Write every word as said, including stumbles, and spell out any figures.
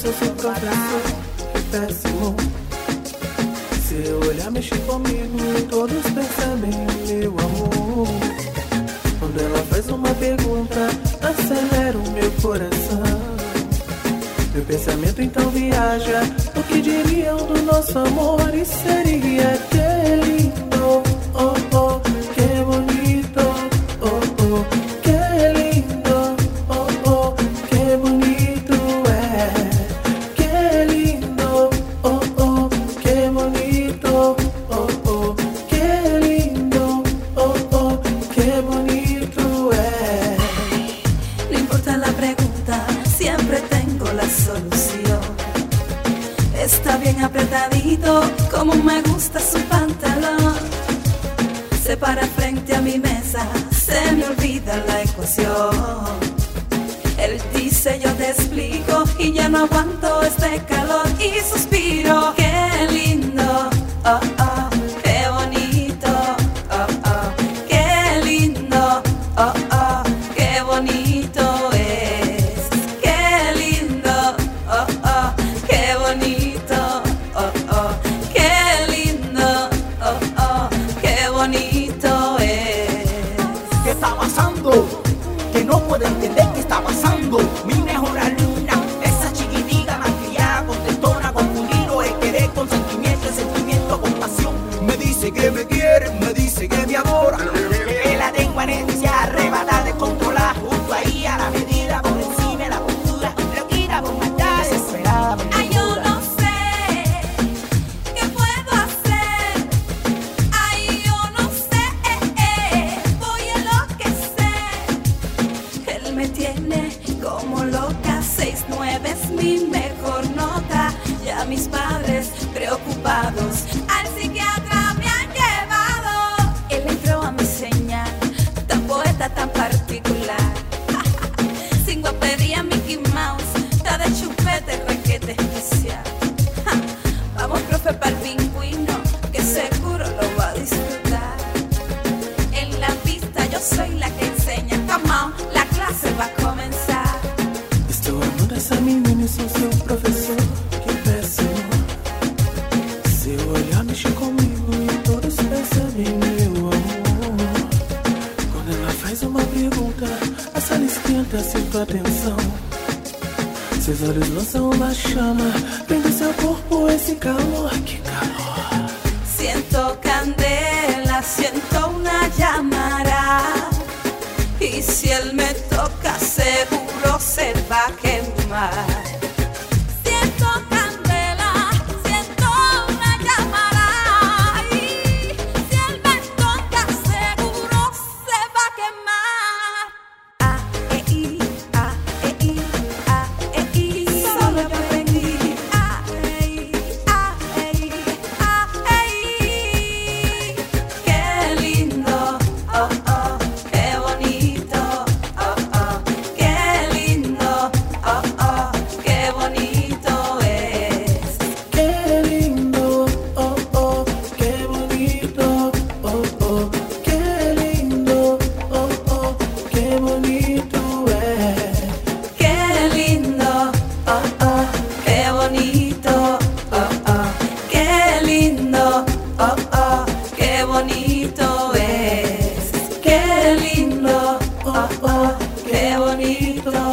sou seu professor, que péssimo. Se olhar, mexe comigo e todos percebem meu amor. Quando ela faz uma pergunta, acelera o meu coração. Meu pensamento então viaja, o que diriam do nosso amor? E seria que lindo, oh oh, que bonito, oh oh, que lindo, oh oh, que bonito é. Que lindo, oh oh, que bonito, oh oh, que lindo, oh oh, que bonito é. No importa la pregunta, siempre tengo la solución. Está bien apretadito, como me gusta su pantalón. Se para frente a mi mesa, se me olvida la ecuación. Él dice, yo te explico, y ya no aguanto este calor. Y suspiro, qué lindo, oh oh, qué bonito, oh oh, qué lindo, oh oh, qué bonito es. Qué lindo, oh oh, qué bonito, oh oh, qué lindo, oh oh, qué bonito es. ¿Qué está pasando? Que no puedo entender qué está pasando. Mi mejor alumna, esa chiquitica malcriada, contestona, confundido, el querer con sentimiento, el sentimiento con pasión. Me dice que me quiere, me dice que me adora, que la tengo anestesia, arrebatada, descontrolada, justo ahí a la medida, por encima de la postura, loquita por matar, desesperada por Ay, yo locura. no sé qué puedo hacer. Ay, yo no sé, voy a enloquecer. Él me tiene como loca, seis nueve es mi mejor nota. Ya mis padres preocupados al psiquiatra me han llevado. Él entró a mi señal, tan poeta, tan particular. Sin guapería Mickey Mouse, está de chupete, requete especial. Ja, vamos, profe, pa'l pingüino, que seguro lo va a disfrutar. En la pista yo soy la que enseña. Come on, la clase va a comenzar. Estou amando essa menina e sou seu professor, que péssimo. Seu olhar mexe comigo e todos percebem meu amor. Quando ela faz uma pergunta, a sala esquenta, sinto a tensão. Seus olhos lançam uma chama, vem do seu corpo esse calor, que calor. Siento candela, siento una llamará. Y si él me toca, seguro se va a quemar. Siento candela, siento una llamará. Y si él me toca, seguro se va a quemar. Ah, eh, i, ah, eh, i, ah, eh, i. Solo yo aprendí. Ah, eh, i, ah, eh, i, ah, eh, i. Qué lindo, oh, oh, qué bonito, oh, oh, qué lindo, oh, oh, qué bonito es. Qué lindo, oh oh, qué bonito, oh oh, qué lindo, oh oh, qué bonito es. Qué lindo, oh, oh, qué bonito, oh, oh, qué lindo, oh, oh, qué bonito es. Qué lindo, oh, oh, qué bonito.